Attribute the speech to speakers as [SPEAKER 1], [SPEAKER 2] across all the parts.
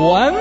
[SPEAKER 1] 文。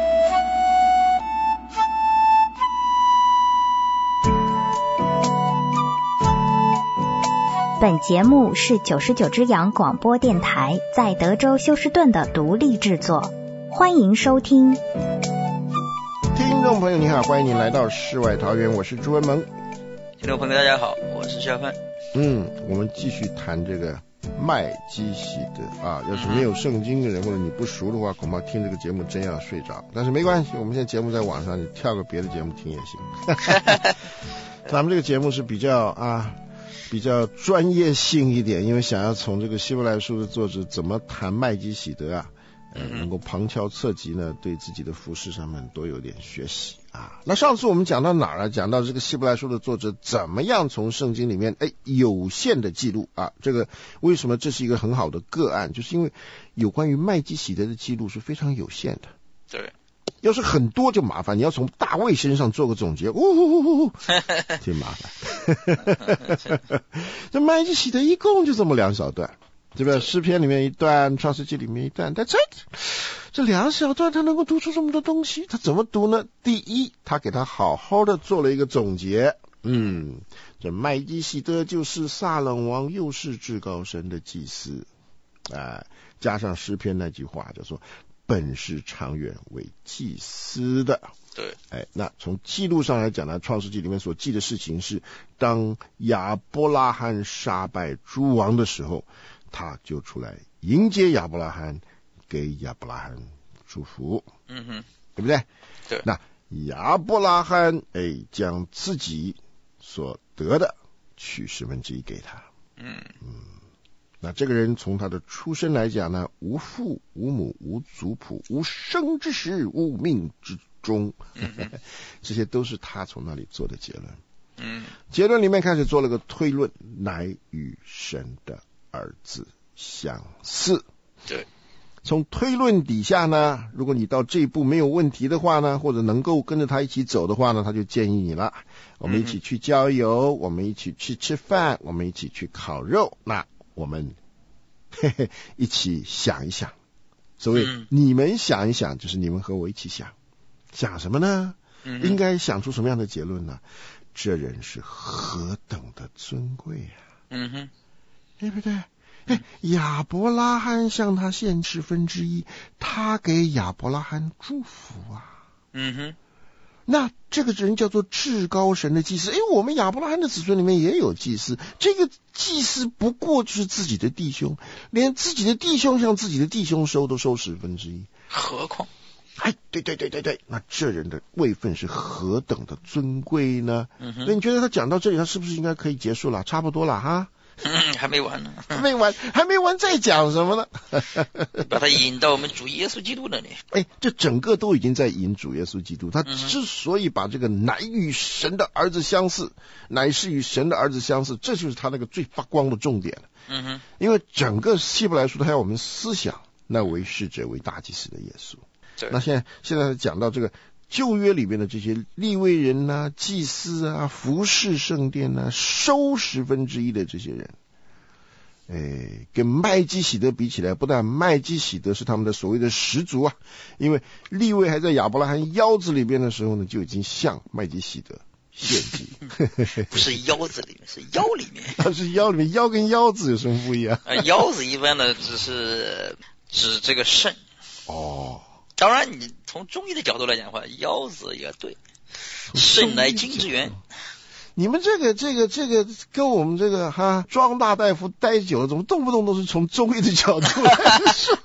[SPEAKER 2] 本节目是99只羊广播电台在德州休斯顿的独立制作，欢迎收听。
[SPEAKER 3] 听众朋友你好，欢迎你来到世外桃源，我是朱文萌。
[SPEAKER 4] 听众朋友大家好，我是夏帆。
[SPEAKER 3] 我们继续谈这个麦基洗德啊，要是没有圣经的人或者你不熟的话，恐怕听这个节目真要睡着。但是没关系，我们现在节目在网上，你跳个别的节目听也行。咱们这个节目是比较专业性一点，因为想要从这个希伯来书的作者怎么谈麦基洗德啊，能够旁敲侧击呢，对自己的服事上面多有点学习啊。那上次我们讲到哪儿了？讲到这个希伯来书的作者怎么样从圣经里面有限的记录啊，这个为什么这是一个很好的个案？就是因为有关于麦基洗德的记录是非常有限的。
[SPEAKER 4] 对。
[SPEAKER 3] 要是很多就麻烦，你要从大卫身上做个总结，挺麻烦。这麦基洗德一共就这么两小段，对吧？诗篇里面一段，创世纪里面一段，但这两小段他能够读出这么多东西，他怎么读呢？第一，他给他好好的做了一个总结。这麦基洗德就是撒冷王，又是至高神的祭司，加上诗篇那句话就说本是长远为祭司的。
[SPEAKER 4] 对，
[SPEAKER 3] 那从记录上来讲呢，创世纪里面所记的事情是，当亚伯拉罕杀败诸王的时候，他就出来迎接亚伯拉罕，给亚伯拉罕祝福。对不对？
[SPEAKER 4] 对。
[SPEAKER 3] 那亚伯拉罕将自己所得的取1/10给他。那这个人从他的出身来讲呢，无父无母无族谱，无生之时无命之终，这些都是他从那里做的结论。结论里面开始做了个推论，乃与神的儿子相似。
[SPEAKER 4] 对。
[SPEAKER 3] 从推论底下呢，如果你到这一步没有问题的话呢，或者能够跟着他一起走的话呢，他就建议你了，我们一起去郊游，我们一起去吃饭，我们一起去烤肉，那我们一起想一想，所谓你们想一想，就是你们和我一起想什么呢？应该想出什么样的结论呢？这人是何等的尊贵啊！对不对？亚伯拉罕向他献1/10，他给亚伯拉罕祝福啊。那这个人叫做至高神的祭司。我们亚伯拉罕的子孙里面也有祭司，这个祭司不过就是自己的弟兄，连自己的弟兄向自己的弟兄收都收1/10，
[SPEAKER 4] 何况
[SPEAKER 3] 对，那这人的位分是何等的尊贵呢？那你觉得他讲到这里，他是不是应该可以结束了？差不多了哈。
[SPEAKER 4] 还没完呢，
[SPEAKER 3] 还没完，再讲什么呢？
[SPEAKER 4] 把他引到我们主耶稣基督那里。
[SPEAKER 3] 这整个都已经在引主耶稣基督。他之所以把这个乃与神的儿子相似，乃是与神的儿子相似，这就是他那个最发光的重点了。因为整个希伯来书他要我们思想那为使者为大祭司的耶稣。那现在讲到这个旧约里面的这些利未人啊、祭司啊、服侍圣殿啊、收1/10的这些人，跟麦基洗德比起来，不但麦基洗德是他们的所谓的始祖啊，因为利未还在亚伯拉罕腰子里边的时候呢，就已经向麦基洗德献祭。
[SPEAKER 4] 不是腰子里面，是腰里面。
[SPEAKER 3] 是腰里面，腰跟腰子有什么不一样？
[SPEAKER 4] 腰子一般呢只是指这个肾。当然你从中医的角度来讲的话，腰子也对，肾乃精之源。
[SPEAKER 3] 你们这个跟我们这个庄大大夫待久了，怎么动不动都是从中医的角度来说？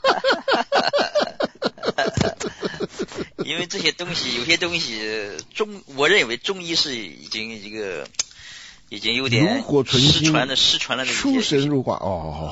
[SPEAKER 4] 因为这些东西，有些东西我认为中医是已经有点
[SPEAKER 3] 炉火纯青，
[SPEAKER 4] 失传了
[SPEAKER 3] 出神入化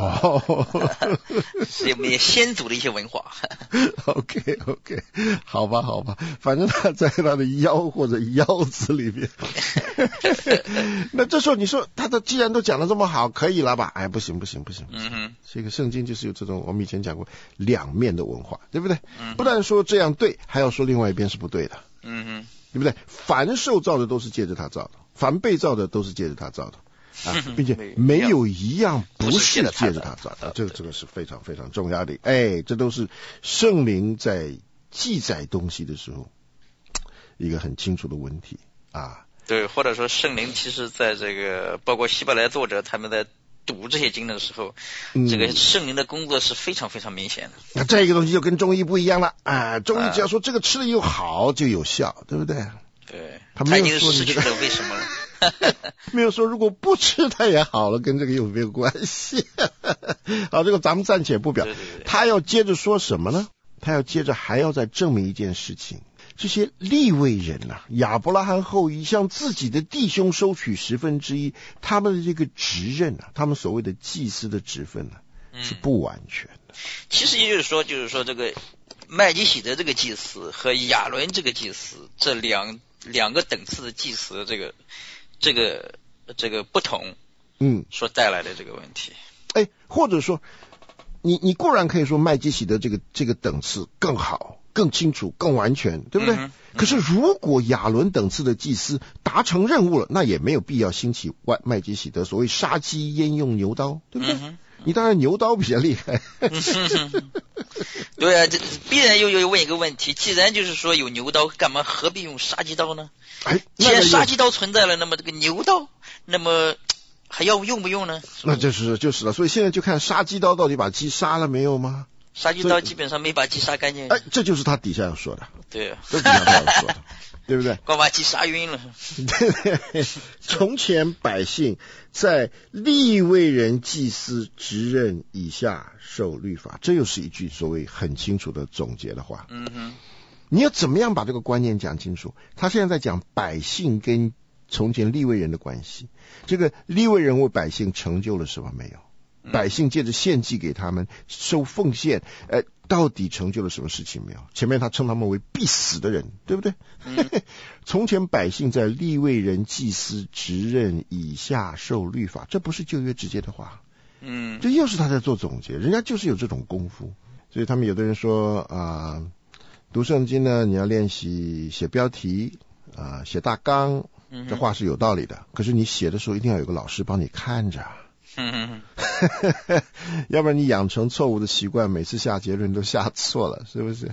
[SPEAKER 4] 是我们先祖的一些文化。
[SPEAKER 3] OK， 好吧，反正他在他的腰或者腰子里面。那这时候你说他既然都讲得这么好，可以了吧？不行。这个圣经就是有这种我们以前讲过两面的文化，对不对？不但说这样对，还要说另外一边是不对的。对不对？凡受造的都是借着他造的，凡被造的都是借着他造的并且没有一样不是借着他造的，这个是非常非常重要的。这都是圣灵在记载东西的时候，一个很清楚的问题啊。
[SPEAKER 4] 对，或者说圣灵其实在这个包括希伯来作者他们在读这些经的时候，这个圣灵的工作是非常非常明显的。
[SPEAKER 3] 那这个东西就跟中医不一样了啊！中医只要说这个吃了又好就有效，对不对？
[SPEAKER 4] 对，
[SPEAKER 3] 他
[SPEAKER 4] 已经失去了为什么了？
[SPEAKER 3] 没有说如果不吃它也好了，跟这个有没有关系？好，这个咱们暂且不表。
[SPEAKER 4] 对，
[SPEAKER 3] 他要接着说什么呢？他要接着还要再证明一件事情。这些利未人啊，亚伯拉罕后裔向自己的弟兄收取1/10，他们的这个职任啊，他们所谓的祭司的职分呢，是不完全的。
[SPEAKER 4] 其实也就是说这个麦基洗德这个祭司和亚伦这个祭司，这两个等次的祭司的这个不同，所带来的这个问题。
[SPEAKER 3] 或者说你固然可以说麦基洗德这个等次更好、更清楚、更完全，对不对？可是如果亚伦等次的祭司达成任务了，那也没有必要兴起麦基洗德所谓杀鸡焉用牛刀，对不对？你当然牛刀比较厉害。
[SPEAKER 4] 对啊，这必然又问一个问题，既然就是说有牛刀，干嘛何必用杀鸡刀呢？既然杀鸡刀存在了，那么这个牛刀，那么还要用不用呢？
[SPEAKER 3] 那就是了。所以现在就看杀鸡刀到底把鸡杀了没有吗？
[SPEAKER 4] 杀鸡刀基本上没把鸡杀干净。
[SPEAKER 3] 这就是他底下要说的。
[SPEAKER 4] 对啊，
[SPEAKER 3] 这底下他要说的，对不对？
[SPEAKER 4] 光把鸡杀晕了。
[SPEAKER 3] 对，从前百姓在利未人祭司职任以下受律法，这又是一句所谓很清楚的总结的话。你要怎么样把这个观念讲清楚？他现在在讲百姓跟从前利未人的关系，这个利未人为百姓成就了什么没有？百姓借着献祭给他们收奉献，到底成就了什么事情没有？前面他称他们为必死的人，对不对？从前百姓在利未人祭司职任以下受律法，这不是旧约直接的话。这又是他在做总结，人家就是有这种功夫。所以他们有的人说读圣经呢，你要练习写标题写大纲，这话是有道理的。可是你写的时候一定要有个老师帮你看着。要不然你养成错误的习惯，每次下结论都下错了，是不是？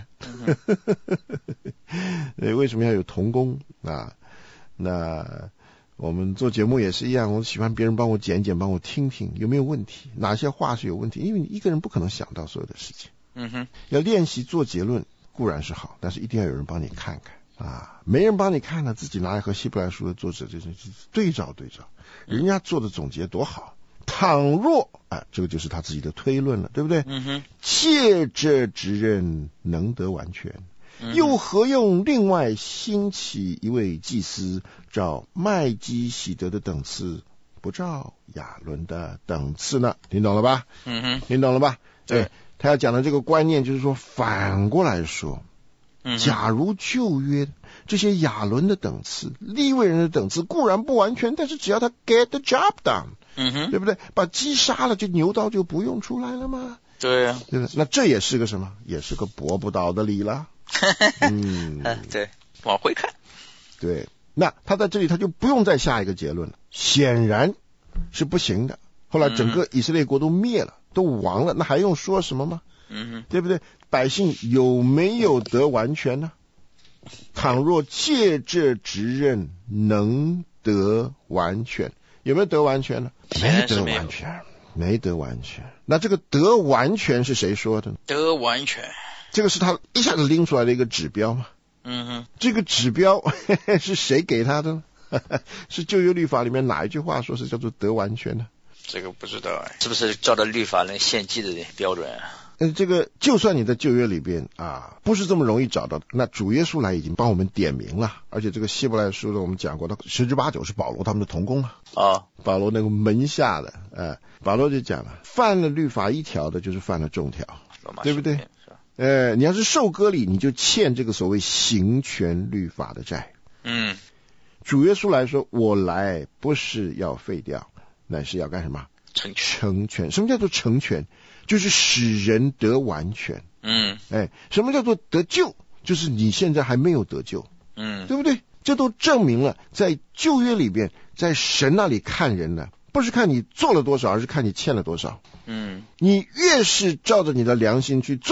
[SPEAKER 3] 为什么要有同工啊？那我们做节目也是一样，我喜欢别人帮我剪剪，帮我听听有没有问题，哪些话是有问题，因为你一个人不可能想到所有的事情。要练习做结论固然是好，但是一定要有人帮你看看没人帮你看了，自己拿来和希伯来书的作者就是对照，人家做的总结多好。倘若这个就是他自己的推论了，对不对？借着职任能得完全，又何用另外兴起一位祭司，照麦基洗德的等次，不照亚伦的等次呢？听懂了吧？听懂了吧？对，他要讲的这个观念就是说，反过来说，假如旧约这些亚伦的等次、利未人的等次固然不完全，但是只要他 get the job done，对不对？把鸡杀了，就牛刀就不用出来了吗？
[SPEAKER 4] 对啊，
[SPEAKER 3] 对不对？那这也是个什么？也是个驳不倒的理了。
[SPEAKER 4] 对，往回看。
[SPEAKER 3] 对，那他在这里他就不用再下一个结论了，显然是不行的。后来整个以色列国都灭了，都亡了，那还用说什么吗？对不对？百姓有没有得完全呢？倘若借这职任能得完全，有没有得完全呢？没得完全，没得完全。那这个得完全是谁说的呢？
[SPEAKER 4] 得完全，
[SPEAKER 3] 这个是他一下子拎出来的一个指标嘛。这个指标是谁给他的呢？是旧约律法里面哪一句话说是叫做得完全呢？
[SPEAKER 4] 这个不知道是不是照着律法能献祭的标准
[SPEAKER 3] 这个就算你在旧约里边不是这么容易找到的，那主耶稣来已经帮我们点明了，而且这个希伯来书的我们讲过，他10之8九是保罗他们的同工了保罗那个门下的保罗就讲了，犯了律法一条的就是犯了众条，对不对？你要是受割礼，你就欠这个所谓行权律法的债。主耶稣来说，我来不是要废掉，乃是要干什么？成全。什么叫做成全？就是使人得完全。什么叫做得救？就是你现在还没有得救。对不对？这都证明了，在旧约里边，在神那里看人呢，不是看你做了多少，而是看你欠了多少。你越是照着你的良心去做，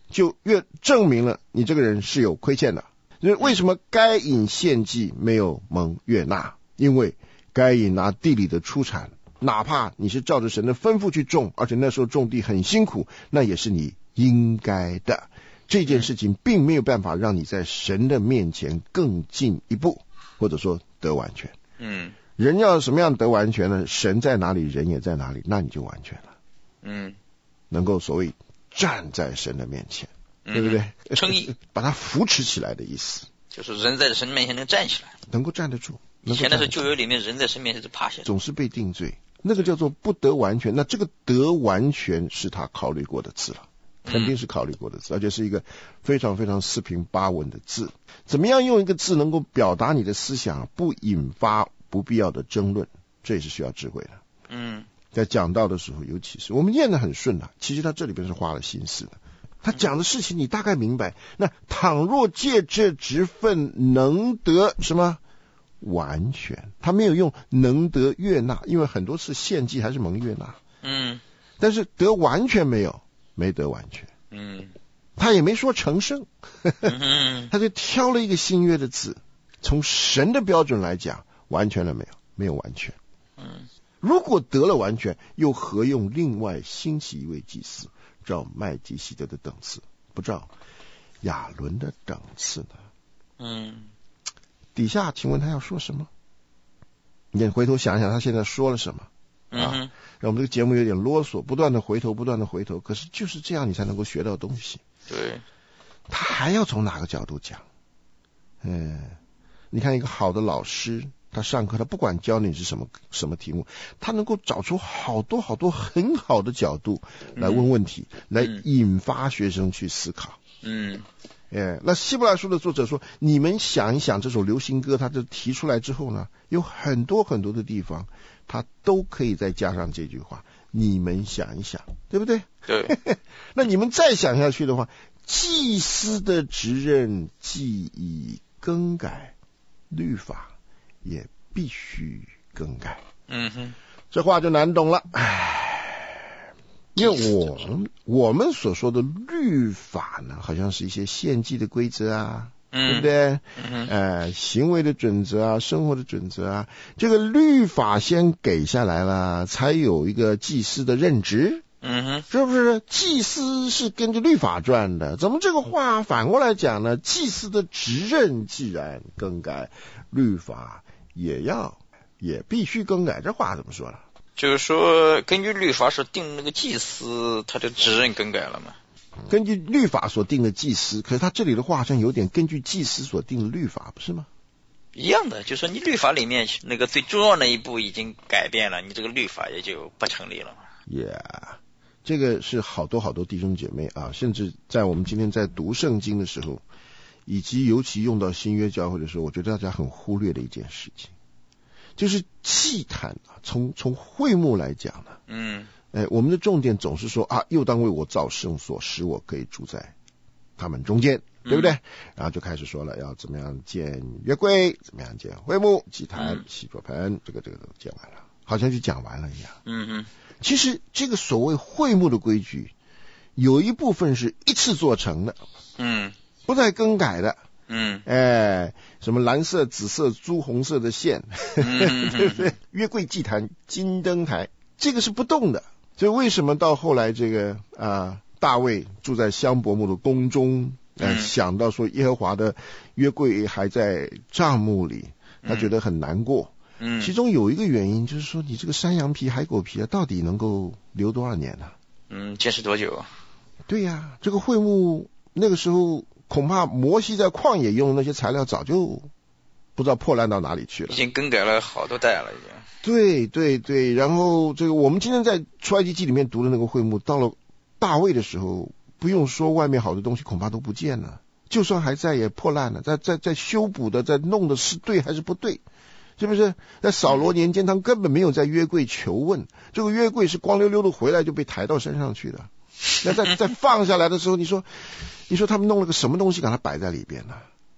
[SPEAKER 3] 就越证明了你这个人是有亏欠的。为什么该隐献祭没有蒙悦纳？因为该隐拿地里的出产，哪怕你是照着神的吩咐去种，而且那时候种地很辛苦，那也是你应该的。这件事情并没有办法让你在神的面前更进一步，或者说得完全。人要什么样得完全呢？神在哪里，人也在哪里，那你就完全了。能够所谓站在神的面前，对不对？
[SPEAKER 4] 称义，
[SPEAKER 3] 把他扶持起来的意思，
[SPEAKER 4] 就是人在神面前能站起来，
[SPEAKER 3] 能够站得住。
[SPEAKER 4] 以前的是旧约里面，人在神面前是趴下，
[SPEAKER 3] 总是被定罪，那个叫做不得完全。那这个得完全是他考虑过的字了，肯定是考虑过的字，而且是一个非常非常四平八稳的字。怎么样用一个字能够表达你的思想，不引发不必要的争论，这也是需要智慧的。在讲道的时候，尤其是我们念得很顺啊，其实他这里边是花了心思的。他讲的事情你大概明白。那倘若借这职分能得什么完全，他没有用能得悦纳，因为很多次献祭还是蒙悦纳。但是得完全没得完全。他也没说成圣，他就挑了一个新约的字。从神的标准来讲，完全了没有？没有完全。如果得了完全，又何用另外兴起一位祭司，照麦基洗德的等次，不照亚伦的等次呢？底下请问他要说什么？你回头想想他现在说了什么让我们这个节目有点啰嗦，不断的回头，可是就是这样你才能够学到东西。
[SPEAKER 4] 对，
[SPEAKER 3] 他还要从哪个角度讲？你看一个好的老师，他上课他不管教你是什么题目，他能够找出好多很好的角度来问问题，来引发学生去思考。那希伯来书的作者说，你们想一想这首流行歌，他就提出来之后呢，有很多的地方他都可以再加上这句话，你们想一想，对不对？
[SPEAKER 4] 对。
[SPEAKER 3] 那你们再想下去的话，祭司的职任既已更改，律法也必须更改。这话就难懂了。因为我们所说的律法呢，好像是一些献祭的规则啊，对不对？行为的准则啊，生活的准则啊，这个律法先给下来了，才有一个祭司的任职。是不是？祭司是跟着律法转的，怎么这个话反过来讲呢？祭司的职任既然更改，律法也必须更改，这话怎么说呢？
[SPEAKER 4] 就是说根据律法所定那个祭司，他的职任更改了嘛？
[SPEAKER 3] 根据律法所定的祭司，可是他这里的话好像有点根据祭司所定的律法，不是吗？
[SPEAKER 4] 一样的，就是说你律法里面那个最重要的一步已经改变了，你这个律法也就不成立了嘛。
[SPEAKER 3] 这个是好多弟兄姐妹啊，甚至在我们今天在读圣经的时候，以及尤其用到新约教会的时候，我觉得大家很忽略的一件事情，就是祭坛啊，从会幕来讲呢，我们的重点总是说啊，又当为我造圣所，使我可以住在他们中间，对不对？然后就开始说了，要怎么样建约柜，怎么样建会幕、祭坛、洗濯盆，这个都建完了，好像就讲完了一样。其实这个所谓会幕的规矩，有一部分是一次做成的，不再更改的。什么蓝色、紫色、朱红色的线，对不对？约柜、祭坛、金灯台，这个是不动的。所以为什么到后来这个大卫住在香柏木的宫中，想到说耶和华的约柜还在帐幕里，他觉得很难过。其中有一个原因就是说，你这个山羊皮、海狗皮到底能够留多少年呢？
[SPEAKER 4] 坚持多久？
[SPEAKER 3] 对呀，这个会幕那个时候恐怕摩西在旷野用的那些材料早就不知道破烂到哪里去了，
[SPEAKER 4] 已经更改了好多代了，已经。
[SPEAKER 3] 对，然后这个我们今天在出埃及记里面读的那个会幕，到了大卫的时候，不用说外面好的东西恐怕都不见了，就算还在也破烂了，在修补的，在弄的是对还是不对？是不是？在扫罗年间，他们根本没有在约柜求问，这个约柜是光溜溜的回来就被抬到山上去的。那再放下来的时候，你说他们弄了个什么东西给它摆在里边呢？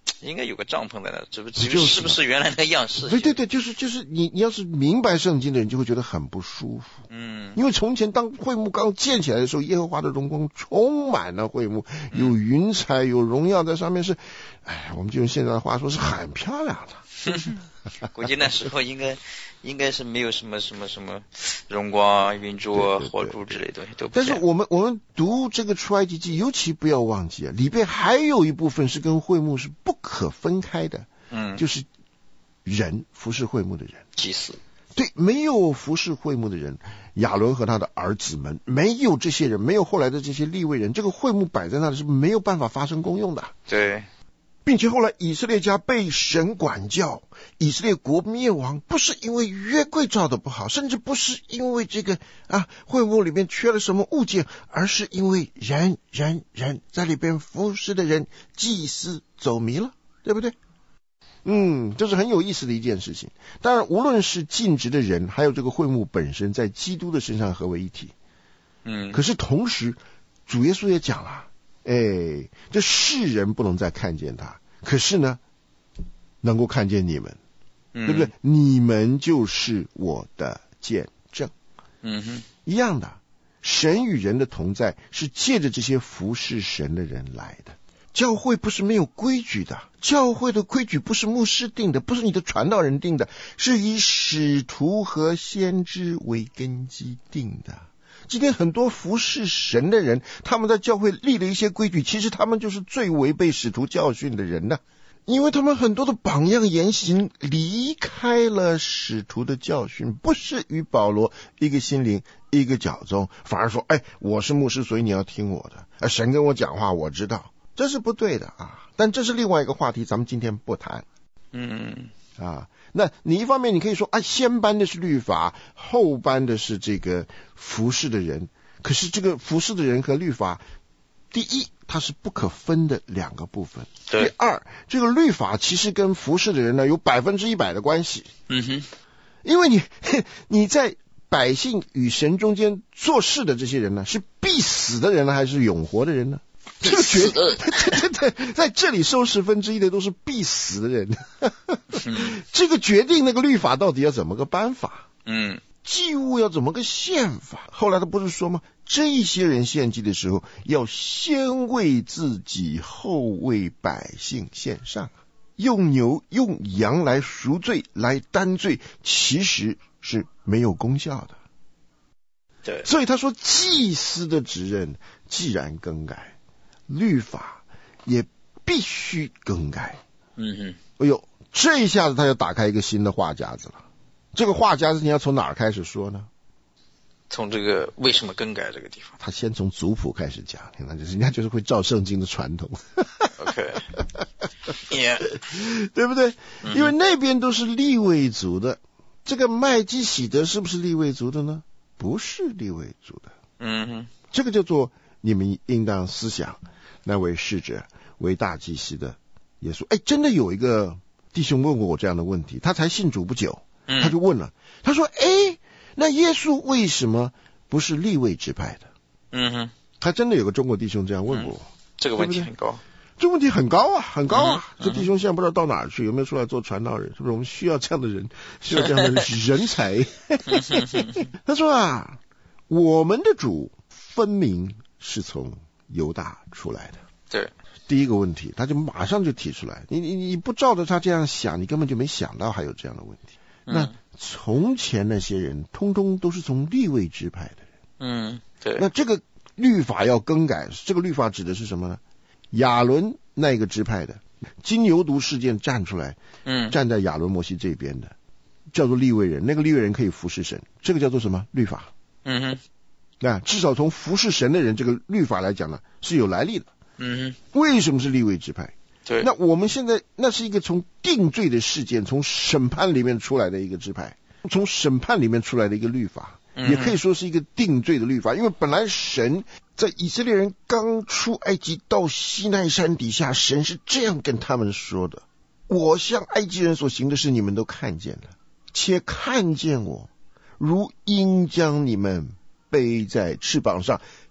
[SPEAKER 4] 应该有个帐篷在那，是不是原来的样式？
[SPEAKER 3] 对，就是你要是明白圣经的人就会觉得很不舒服。因为从前当会幕刚建起来的时候，耶和华的荣光充满了会幕，有云彩有荣耀在上面，是我们就用现在的话说是很漂亮的。
[SPEAKER 4] 估计那时候应该是没有什么荣光云柱火柱之类的东西都不。
[SPEAKER 3] 但是我们读这个出埃及记，尤其不要忘记里边还有一部分是跟会幕是不可分开的。就是人服侍会幕的人，
[SPEAKER 4] 祭司。
[SPEAKER 3] 对，没有服侍会幕的人，亚伦和他的儿子们，没有这些人，没有后来的这些利未人，这个会幕摆在那里是没有办法发生功用的。
[SPEAKER 4] 对。
[SPEAKER 3] 并且后来以色列家被神管教，以色列国灭亡，不是因为约柜造的不好，甚至不是因为这个会幕里面缺了什么物件，而是因为人在里边服侍的人，祭司走迷了，对不对？这是很有意思的一件事情。当然无论是尽职的人，还有这个会幕本身在基督的身上合为一体。可是同时主耶稣也讲了，这世人不能再看见他，可是呢能够看见你们，对不对？你们就是我的见证。一样的，神与人的同在是借着这些服侍神的人来的。教会不是没有规矩的，教会的规矩不是牧师定的，不是你的传道人定的，是以使徒和先知为根基定的。今天很多服侍神的人，他们在教会立了一些规矩，其实他们就是最违背使徒教训的人呢。因为他们很多的榜样言行离开了使徒的教训，不是与保罗一个心灵一个脚踪，反而说我是牧师，所以你要听我的，神跟我讲话我知道，这是不对的但这是另外一个话题，咱们今天不谈。那你一方面你可以说先颁的是律法，后颁的是这个服侍的人，可是这个服侍的人和律法，第一它是不可分的两个部分。第二，这个律法其实跟服侍的人呢有100%的关系。因为你在百姓与神中间做事的这些人呢，是必死的人呢，还是永活的人呢？这个对，在这里收1/10的都是必死的人。这个决定那个律法到底要怎么个颁法，祭物要怎么个献法。后来他不是说吗？这一些人献祭的时候，要先为自己，后为百姓献上。用牛用羊来赎罪来担罪，其实是没有功效的。
[SPEAKER 4] 对，
[SPEAKER 3] 所以他说祭司的职任既然更改，律法也必须更改。这一下子他要打开一个新的话匣子了。这个话匣子你要从哪儿开始说呢？
[SPEAKER 4] 从这个为什么更改这个地方，
[SPEAKER 3] 他先从族谱开始讲，人家就是会照圣经的传统。
[SPEAKER 4] OK，
[SPEAKER 3] 对不对？因为那边都是利未族的，这个麦基洗德是不是利未族的呢？不是利未族的。这个叫做你们应当思想那位使者为大祭司的耶稣。真的有一个弟兄问过我这样的问题，他才信主不久，他就问了，他说那耶稣为什么不是利未支派的？他真的有个中国弟兄这样问过我。
[SPEAKER 4] 这个问题很高，
[SPEAKER 3] 这问题很高啊，很高啊。这弟兄现在不知道到哪儿去，有没有出来做传道人？是不是我们需要这样的人，需要这样的人才？他说我们的主分明是从犹大出来的。
[SPEAKER 4] 对，
[SPEAKER 3] 第一个问题他就马上就提出来，你不照着他这样想，你根本就没想到还有这样的问题。那从前那些人通通都是从利未支派的人。
[SPEAKER 4] 对。
[SPEAKER 3] 那这个律法要更改，这个律法指的是什么呢？亚伦那个支派的金牛犊事件站出来，站在亚伦摩西这边的叫做利未人，那个利未人可以服侍神，这个叫做什么？律法。至少从服侍神的人这个律法来讲呢是有来历的。为什么是利未支派？
[SPEAKER 4] 对，
[SPEAKER 3] 那我们现在那是一个从定罪的事件，从审判里面出来的一个支派，从审判里面出来的一个律法，也可以说是一个定罪的律法。因为本来神在以色列人刚出埃及到西奈山底下，神是这样跟他们说的：我向埃及人所行的事你们都看见了，且看见我如鹰将你们背在翅膀上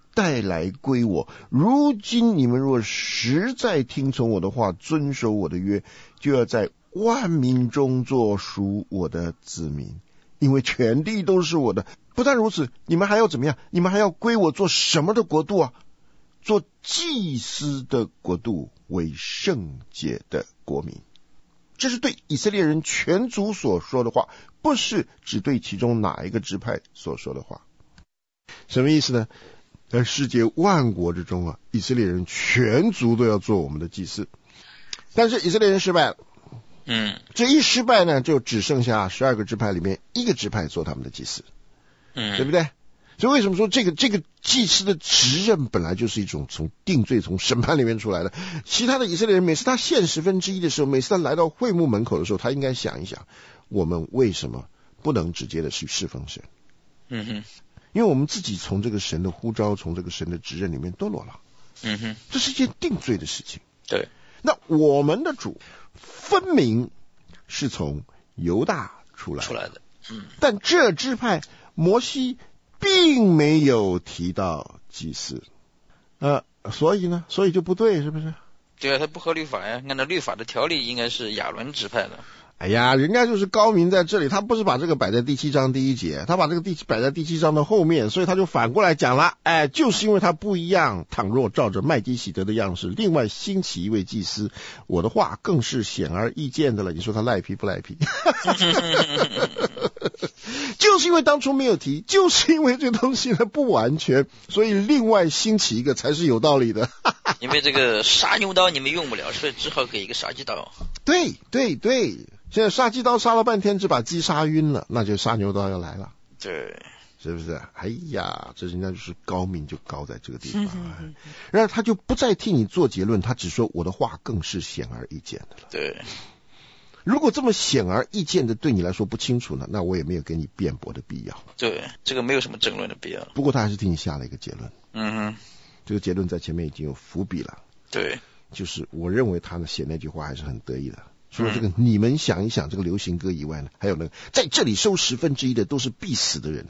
[SPEAKER 3] 带来归我。如今你们若实在听从我的话，遵守我的约，就要在万民中做属我的子民，因为全地都是我的。不但如此，你们还要怎么样？你们还要归我做什么的国度啊？做祭司的国度，为圣洁的国民。这是对以色列人全族所说的话，不是只对其中哪一个支派所说的话。什么意思呢？在世界万国之中啊，以色列人全族都要做我们的祭司，但是以色列人失败了。这一失败呢，就只剩下12个支派里面一个支派做他们的祭司，对不对？所以为什么说这个祭司的职任本来就是一种从定罪、从审判里面出来的？其他的以色列人每次他献1/10的时候，每次他来到会幕门口的时候，他应该想一想，我们为什么不能直接的去侍奉神？因为我们自己从这个神的呼召，从这个神的职任里面堕落了。这是一件定罪的事情。
[SPEAKER 4] 对。
[SPEAKER 3] 那我们的主分明是从犹大出来的。但这支派摩西并没有提到祭司，所以就不对，是不是？
[SPEAKER 4] 对啊，他不合律法呀。按照律法的条例，应该是亚伦支派的。
[SPEAKER 3] 哎呀，人家就是高明在这里，他不是把这个摆在第7章第1节，他把这个摆在第7章的后面，所以他就反过来讲了。就是因为他不一样，倘若照着麦基洗德的样式，另外兴起一位祭司，我的话更是显而易见的了。你说他赖皮不赖皮？就是因为当初没有提，就是因为这东西呢不完全，所以另外兴起一个才是有道理的。
[SPEAKER 4] 因为这个杀牛刀你们用不了，所以只好给一个杀鸡刀。
[SPEAKER 3] 对，现在杀鸡刀杀了半天，只把鸡杀晕了，那就杀牛刀要来了。
[SPEAKER 4] 对，
[SPEAKER 3] 是不是？哎呀，这人家就是高明，就高在这个地方。然后他就不再替你做结论，他只说我的话更是显而易见的了。
[SPEAKER 4] 对，
[SPEAKER 3] 如果这么显而易见的对你来说不清楚呢，那我也没有给你辩驳的必要。
[SPEAKER 4] 对，这个没有什么争论的必要。
[SPEAKER 3] 不过他还是替你下了一个结论。这个结论在前面已经有伏笔了。
[SPEAKER 4] 对，
[SPEAKER 3] 就是我认为他呢写那句话还是很得意的。除了这个你们想一想这个流行歌以外呢，还有那个在这里收1/10的都是必死的人。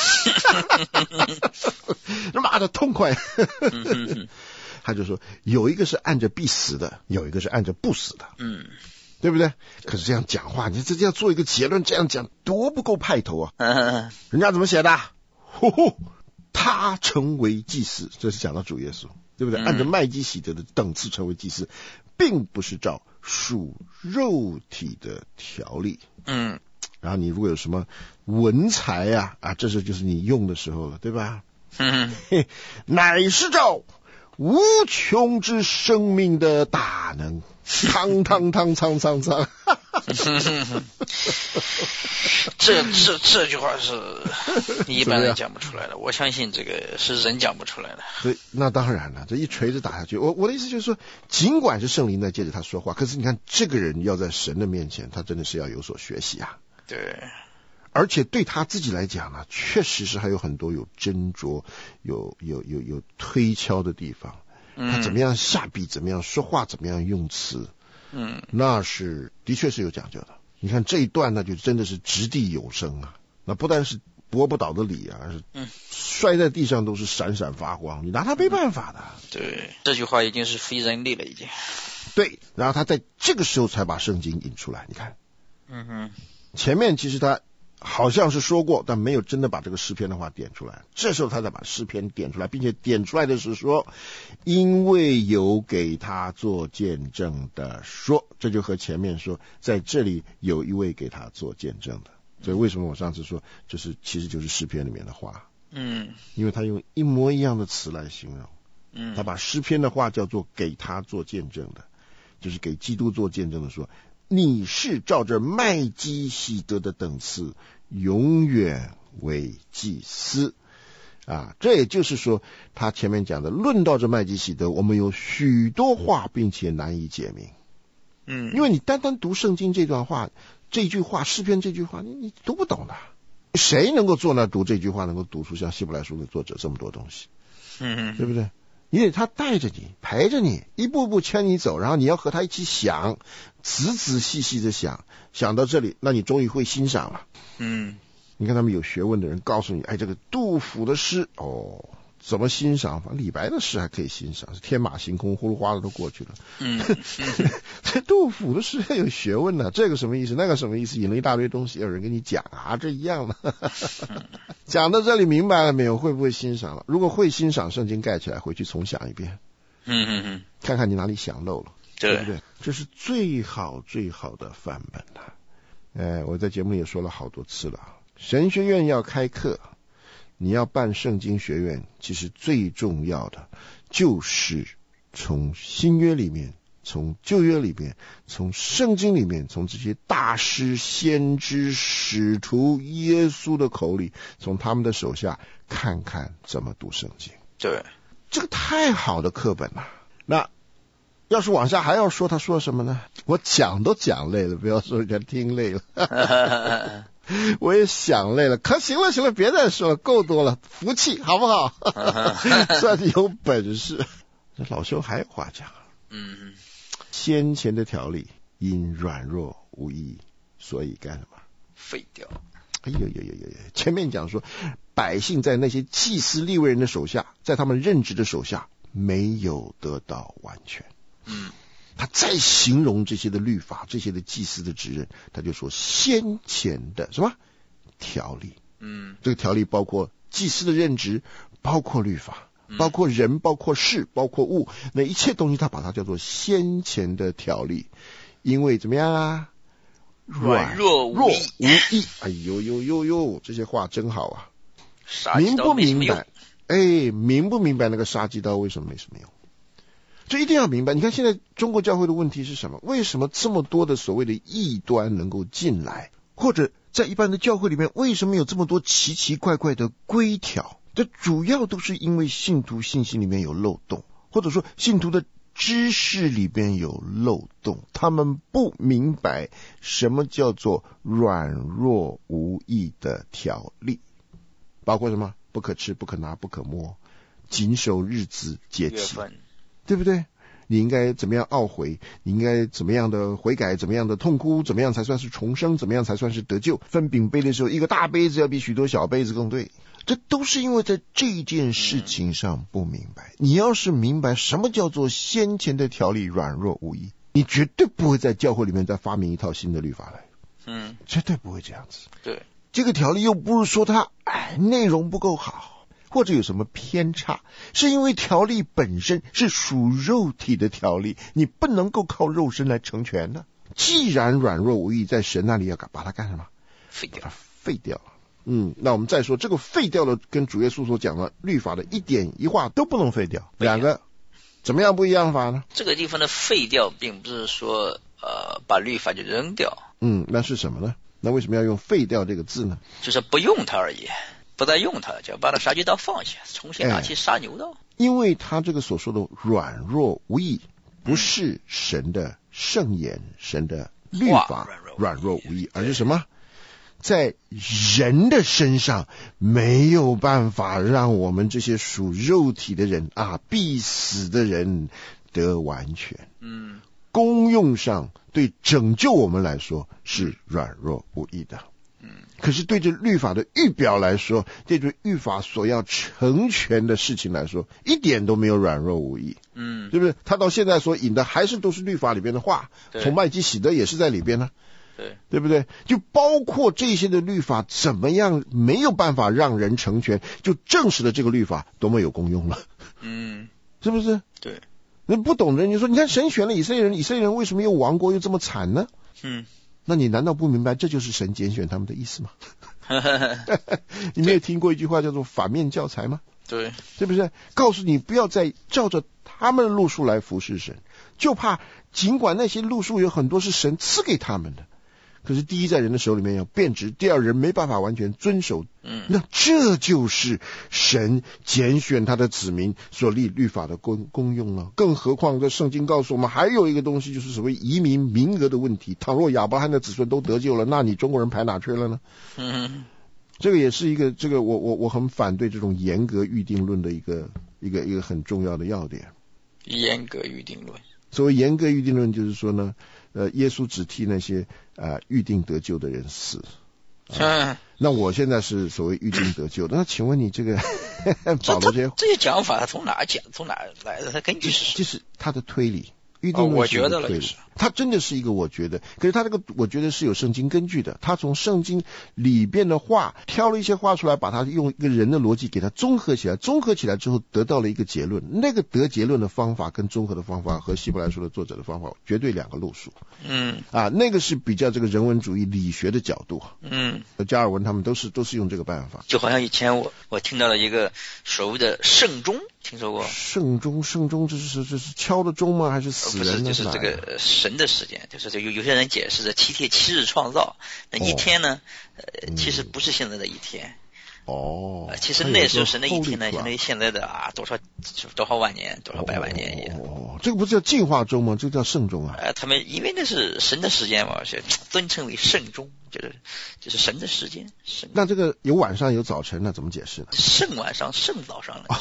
[SPEAKER 3] 妈的痛快。他就说有一个是按着必死的，有一个是按着不死的。对不对？可是这样讲话，你这要做一个结论，这样讲多不够派头啊。人家怎么写的？他成为祭司，这是讲到主耶稣，对不对？按照麦基洗德的等次成为祭司，并不是照属肉体的条例。然后你如果有什么文才啊，这时候就是你用的时候了，对吧？乃是照无穷之生命的大能，苍。
[SPEAKER 4] 这句话是一般人讲不出来的，我相信这个是人讲不出来的。
[SPEAKER 3] 对，那当然了，这一锤子打下去，我的意思就是说，尽管是圣灵在借着他说话，可是你看这个人要在神的面前，他真的是要有所学习啊。
[SPEAKER 4] 对，
[SPEAKER 3] 而且对他自己来讲呢，确实是还有很多有斟酌、有推敲的地方。他怎么样下笔，怎么样说话，怎么样用词，那是的确是有讲究的。你看这一段呢，就真的是掷地有声啊！那不但是驳不倒的理啊，是摔在地上都是闪闪发光，你拿他没办法的。
[SPEAKER 4] 对，这句话已经是非人力了，已经。
[SPEAKER 3] 对，然后他在这个时候才把圣经引出来，你看，前面其实他好像是说过，但没有真的把这个诗篇的话点出来。这时候他才把诗篇点出来，并且点出来的是说，因为有给他做见证的说，这就和前面说在这里有一位给他做见证的。所以为什么我上次说这是其实就是诗篇里面的话？因为他用一模一样的词来形容。他把诗篇的话叫做给他做见证的，就是给基督做见证的说，你是照着麦基洗德的等次永远为祭司啊。这也就是说他前面讲的论到这麦基洗德，我们有许多话并且难以解明。因为你单单读圣经这段话，这句话诗篇这句话你读不懂的。谁能够坐那读这句话，能够读出像希伯来书的作者这么多东西？对不对？因为他带着你陪着你一步步牵你走，然后你要和他一起想，仔仔细细的想到这里，那你终于会欣赏了。你看他们有学问的人告诉你，这个杜甫的诗怎么欣赏？李白的诗还可以欣赏，是天马行空，呼噜哗啦都过去了。这杜甫的诗还有学问呢，这个什么意思，那个什么意思，引了一大堆东西，有人跟你讲啊，这一样的。讲到这里明白了没有？会不会欣赏了？如果会欣赏，圣经盖起来，回去重想一遍。看看你哪里想漏了，对不对？这是最好最好的范本了。我在节目里也说了好多次了，神学院要开课，你要办圣经学院，其实最重要的就是从新约里面，从旧约里面，从圣经里面，从这些大师、先知、使徒、耶稣的口里，从他们的手下看看怎么读圣经。
[SPEAKER 4] 对，
[SPEAKER 3] 这个太好的课本了。那要是往下还要说，他说什么呢？我讲都讲累了，不要说人家听累了。我也想累了，可行了，别再说了，够多了，服气好不好？算是有本事。这老兄还有话讲。先前的条例因软弱无益，所以干什么？
[SPEAKER 4] 废掉。
[SPEAKER 3] 哎呦，前面讲说，百姓在那些祭司利未人的手下，在他们任职的手下，没有得到完全。他再形容这些的律法，这些的祭司的职任，他就说先前的什么条例。这个条例包括祭司的任职，包括律法，包括人，包括事，包括物，那一切东西他把它叫做先前的条例。因为怎么样啊？
[SPEAKER 4] 软弱无益。
[SPEAKER 3] 哎呦，这些话真好啊！
[SPEAKER 4] 明不明
[SPEAKER 3] 白？明不明白那个杀鸡刀为什么没什么用？这一定要明白。你看现在中国教会的问题是什么？为什么这么多的所谓的异端能够进来？或者在一般的教会里面，为什么有这么多奇奇怪怪的规条？这主要都是因为信徒信心里面有漏洞，或者说信徒的知识里边有漏洞，他们不明白什么叫做软弱无益的条例，包括什么？不可吃，不可拿，不可摸，谨守日子节期，对不对？你应该怎么样懊悔？你应该怎么样的悔改？怎么样的痛哭？怎么样才算是重生？怎么样才算是得救？分饼杯的时候，一个大杯子要比许多小杯子更对。这都是因为在这件事情上不明白。你要是明白什么叫做先前的条例软弱无益，你绝对不会在教会里面再发明一套新的律法来。绝对不会这样子。
[SPEAKER 4] 对，
[SPEAKER 3] 这个条例又不是说它内容不够好，或者有什么偏差，是因为条例本身是属肉体的条例，你不能够靠肉身来成全的。既然软弱无益，在神那里要把它干什么？废掉了。那我们再说这个废掉了，跟主耶稣所讲的律法的一点一画都不能废掉，两个怎么样不一样法呢？
[SPEAKER 4] 这个地方的废掉并不是说把律法就扔掉。
[SPEAKER 3] 那是什么呢？那为什么要用废掉这个字呢？
[SPEAKER 4] 就是不用它而已，不再用它，就把那杀鸡刀放下，重新拿起杀牛刀。
[SPEAKER 3] 因为他这个所说的软弱无益，不是神的圣言，神的律法软弱无益，而是什么？在人的身上没有办法让我们这些属肉体的人必死的人得完全。功用上对拯救我们来说是软弱无益的。可是对这律法的预表来说，对这律法所要成全的事情来说，一点都没有软弱无益。对不对？他到现在所引的还是都是律法里边的话，从麦基洗德也是在里边呢。对不对？就包括这些的律法怎么样没有办法让人成全，就证实了这个律法多么有功用了。是不是？
[SPEAKER 4] 对。
[SPEAKER 3] 那不懂的人就说，你看神选了以色列人，以色列人为什么又亡国又这么惨呢？那你难道不明白这就是神拣选他们的意思吗？你没有听过一句话叫做反面教材吗？
[SPEAKER 4] 对，
[SPEAKER 3] 是不是？告诉你不要再照着他们的路数来服侍神，就怕尽管那些路数有很多是神赐给他们的，可是第一在人的手里面要变质，第二人没办法完全遵守。那这就是神拣选他的子民所立律法的功用了。更何况这圣经告诉我们还有一个东西，就是所谓移民名额的问题。倘若亚伯拉罕的子孙都得救了，那你中国人排哪去了呢？这个也是一个这个我很反对这种严格预定论的一个很重要的要点。
[SPEAKER 4] 严格预定论，
[SPEAKER 3] 所谓严格预定论就是说呢，耶稣只替那些预定得救的人死， 那我现在是所谓预定得救的，那请问你这个保罗
[SPEAKER 4] 这些讲法从哪来的？他根据是
[SPEAKER 3] 就是他的推理。预定论是一个推理，它真的是一个我觉得，可是它这个我觉得是有圣经根据的。他从圣经里边的话挑了一些话出来，把它用一个人的逻辑给它综合起来，综合起来之后得到了一个结论。那个得结论的方法跟综合的方法和希伯来书的作者的方法绝对两个路数。那个是比较这个人文主义理学的角度。加尔文他们都是用这个办法。
[SPEAKER 4] 就好像以前我听到了一个所谓的圣钟，听说过？
[SPEAKER 3] 圣钟这是敲的钟吗？还是死人的？
[SPEAKER 4] 不是，就是这个神的时间，就是有些人解释的7天7日创造，那一天呢，其实不是现在的一天。其实那时候神的一天呢，相当于现在的多少万年，多少百万年一样。
[SPEAKER 3] 这个不是叫进化钟吗？这个叫圣钟啊。
[SPEAKER 4] 他们因为那是神的时间嘛，是尊称为圣钟，就是神的时间。
[SPEAKER 3] 那这个有晚上有早晨，那怎么解释呢？
[SPEAKER 4] 圣晚上，圣早上了。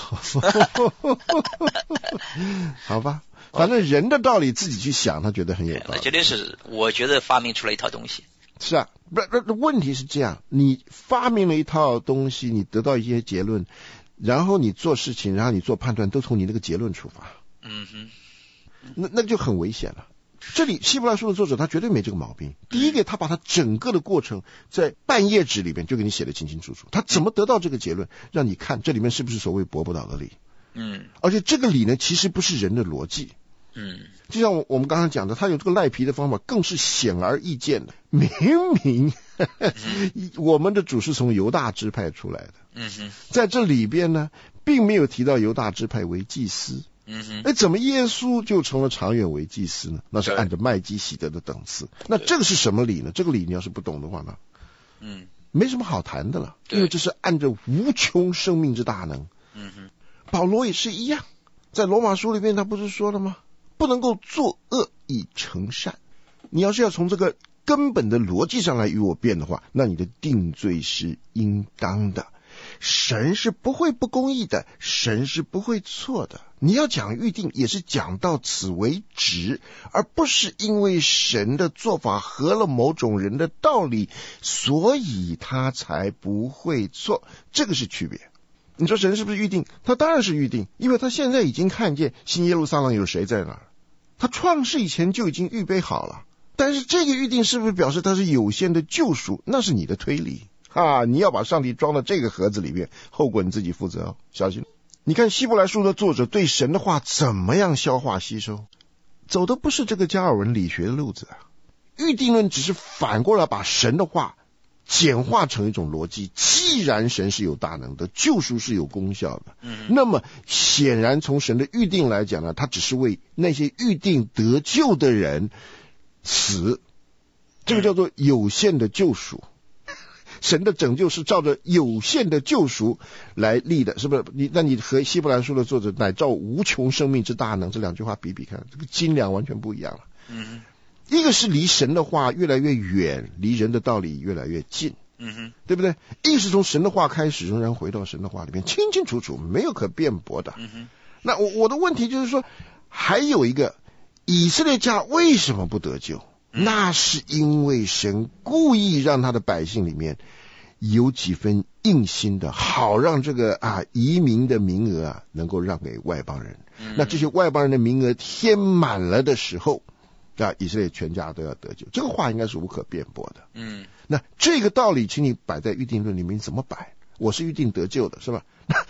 [SPEAKER 3] 好吧，反正人的道理自己去想，他觉得很有道理。
[SPEAKER 4] 绝对是，我觉得发明出了一套东西。
[SPEAKER 3] 是啊，不，问题是这样，你发明了一套东西，你得到一些结论，然后你做事情，然后你做判断，都从你那个结论出发。那就很危险了。这里希伯来书的作者他绝对没这个毛病。第一个，他把他整个的过程在半页纸里面就给你写得清清楚楚，他怎么得到这个结论，让你看这里面是不是所谓驳不倒的理。而且这个理呢，其实不是人的逻辑。就像我们刚才讲的，他有这个赖皮的方法，更是显而易见的。明明我们的主是从犹大支派出来的，在这里边呢，并没有提到犹大支派为祭司。怎么耶稣就成了长远为祭司呢？那是按照麦基洗德的等次。那这个是什么理呢？这个理你要是不懂的话呢，没什么好谈的了，因为这是按照无穷生命之大能。保罗也是一样，在罗马书里面他不是说了吗？不能够作恶以成善。你要是要从这个根本的逻辑上来与我辩的话，那你的定罪是应当的。神是不会不公义的，神是不会错的。你要讲预定，也是讲到此为止，而不是因为神的做法合了某种人的道理，所以他才不会错。这个是区别。你说神是不是预定？他当然是预定，因为他现在已经看见新耶路撒冷有谁在哪儿，他创世以前就已经预备好了。但是这个预定是不是表示他是有限的救赎？那是你的推理你要把上帝装到这个盒子里面，后果你自己负责小心。你看希伯来书的作者对神的话怎么样消化吸收，走的不是这个加尔文理学的路子。预定论只是反过来把神的话简化成一种逻辑。既然神是有大能的，救赎是有功效的，那么显然从神的预定来讲呢，他只是为那些预定得救的人死，这个叫做有限的救赎。神的拯救是照着有限的救赎来立的，是不是？那你和希伯来书的作者乃照无穷生命之大能，这两句话比比看，这个斤两完全不一样了。一个是离神的话越来越远，离人的道理越来越近，对不对？一个是从神的话开始，仍然回到神的话里面，清清楚楚，没有可辩驳的。那我的问题就是说，还有一个，以色列家为什么不得救？那是因为神故意让他的百姓里面有几分硬心的，好让这个移民的名额能够让给外邦人。那这些外邦人的名额填满了的时候，以色列全家都要得救。这个话应该是无可辩驳的。那这个道理请你摆在预定论里面怎么摆？我是预定得救的，是吧？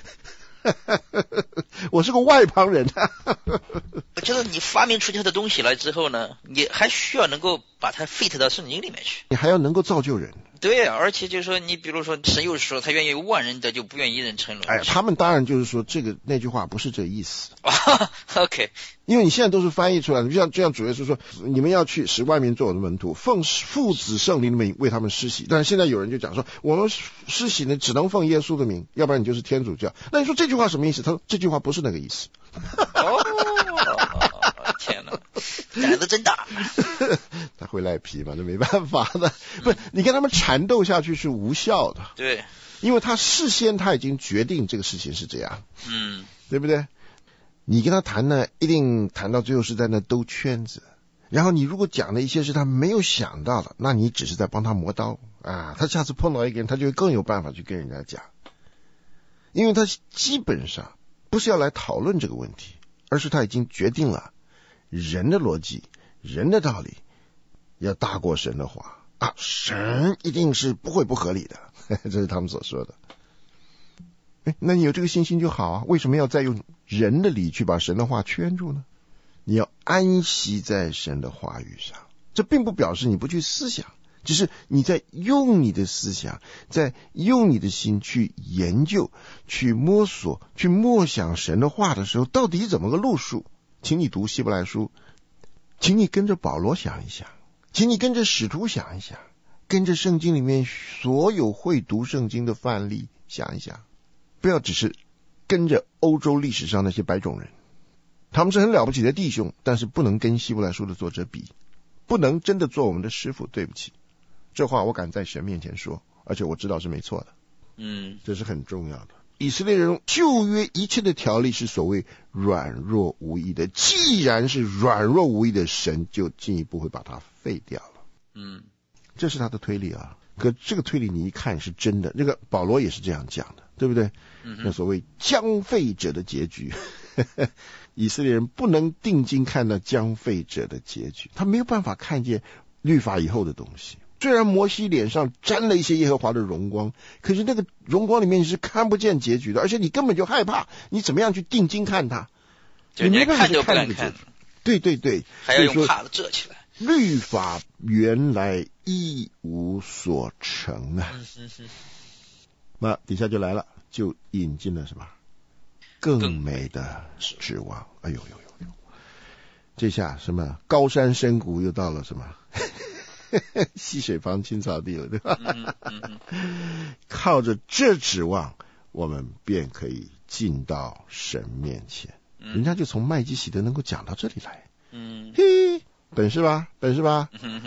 [SPEAKER 3] 我是个外邦人。
[SPEAKER 4] 我觉得你发明出这的东西来之后呢，你还需要能够把它 fit 到圣经里面去，
[SPEAKER 3] 你还要能够造就人。
[SPEAKER 4] 对，而且就是说，你比如说神又说他愿意万人得救，不愿意一人沉沦。
[SPEAKER 3] 他们当然就是说那句话不是这意思。
[SPEAKER 4] OK，
[SPEAKER 3] 因为你现在都是翻译出来的，就像主耶稣说，你们要去使万民做我的门徒，奉父子圣灵的名为他们施洗。但是现在有人就讲说，我们施洗呢只能奉耶稣的名，要不然你就是天主教。那你说这句话什么意思？他说这句话不是那个意思。
[SPEAKER 4] 天哪，胆子真大。
[SPEAKER 3] 他会赖皮嘛，这没办法的。不是，你跟他们缠斗下去是无效的。
[SPEAKER 4] 对，
[SPEAKER 3] 因为他事先他已经决定这个事情是这样。对不对？你跟他谈呢，一定谈到最后是在那兜圈子。 然后你如果讲的一些是他没有想到的，那你只是在帮他磨刀啊。他下次碰到一个人，他就会更有办法去跟人家讲，因为他基本上不是要来讨论这个问题，而是他已经决定了人的逻辑、人的道理要大过神的话啊，神一定是不会不合理的，这是他们所说的。那你有这个信心就好啊，为什么要再用人的理去把神的话圈住呢？你要安息在神的话语上，这并不表示你不去思想，只是你在用你的思想，在用你的心去研究、去摸索、去默想神的话的时候，到底怎么个路数？请你读希伯来书，请你跟着保罗想一想，请你跟着使徒想一想，跟着圣经里面所有会读圣经的范例想一想，不要只是跟着欧洲历史上那些白种人，他们是很了不起的弟兄，但是不能跟希伯来书的作者比，不能真的做我们的师傅，对不起，这话我敢在神面前说，而且我知道是没错的。这是很重要的。以色列人旧约一切的条例是所谓软弱无益的，既然是软弱无益的，神就进一步会把它废掉了。这是他的推理啊。可这个推理你一看是真的，这个保罗也是这样讲的，对不对？那所谓将废者的结局以色列人不能定睛看到将废者的结局，他没有办法看见律法以后的东西。虽然摩西脸上沾了一些耶和华的荣光，可是那个荣光里面你是看不见结局的，而且你根本就害怕，你怎么样去定睛看它？
[SPEAKER 4] 就你看都不敢看。
[SPEAKER 3] 对对对，
[SPEAKER 4] 还要用帕子遮起来。
[SPEAKER 3] 律法原来一无所成啊。那底下就来了，就引进了什么更美的指望。哎呦呦呦呦，这下什么高山深谷又到了什么溪水旁青草地了，对吧？靠着这指望，我们便可以进到神面前。人家就从麦基洗德能够讲到这里来，嘿，本事吧，本事吧。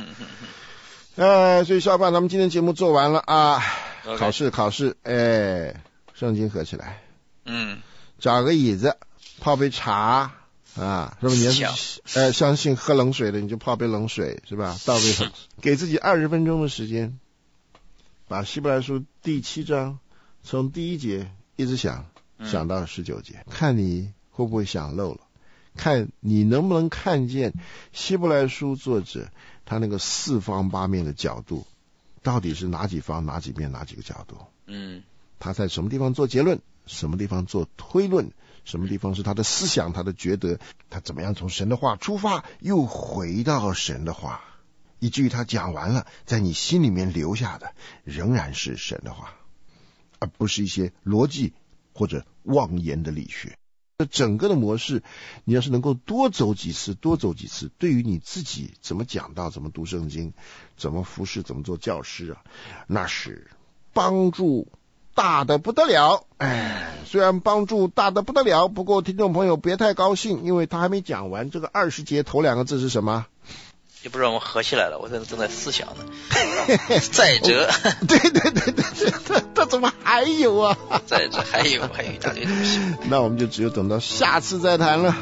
[SPEAKER 3] 所以小伙伴，咱们今天节目做完了啊。考试，圣经合起来，找个椅子，泡杯茶啊，是吧？你相信喝冷水的，你就泡杯冷水，是吧？倒杯冷，给自己20分钟的时间，把希伯来书第7章从第1节一直想到19节，看你会不会想漏了，看你能不能看见希伯来书作者他那个4方8面的角度，到底是哪几方哪几面哪几个角度？他在什么地方做结论，什么地方做推论，什么地方是他的思想，他的觉得，他怎么样从神的话出发，又回到神的话，以至于他讲完了，在你心里面留下的仍然是神的话，而不是一些逻辑或者妄言的理学。这整个的模式，你要是能够多走几次，对于你自己怎么讲道，怎么读圣经，怎么服侍，怎么做教师啊，那是帮助大的不得了。虽然帮助大的不得了，不过听众朋友别太高兴，因为他还没讲完。这个20节头2个字是什么？
[SPEAKER 4] 也不知道我合起来了，我正在思想呢。再者，
[SPEAKER 3] 对，他怎么还有啊？
[SPEAKER 4] 再者还有一大堆东西。
[SPEAKER 3] 那我们就只有等到下次再谈了。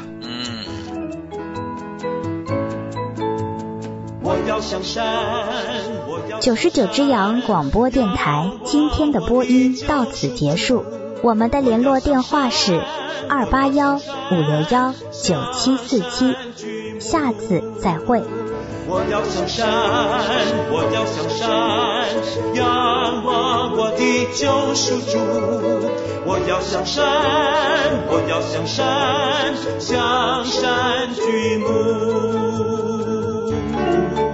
[SPEAKER 2] 我要向山，99只羊广播电台今天的播音到此结束。我们的联络电话是281-561-9747，下次再会。
[SPEAKER 1] 我要向山，仰望我的救赎主。我要向山，向山举目。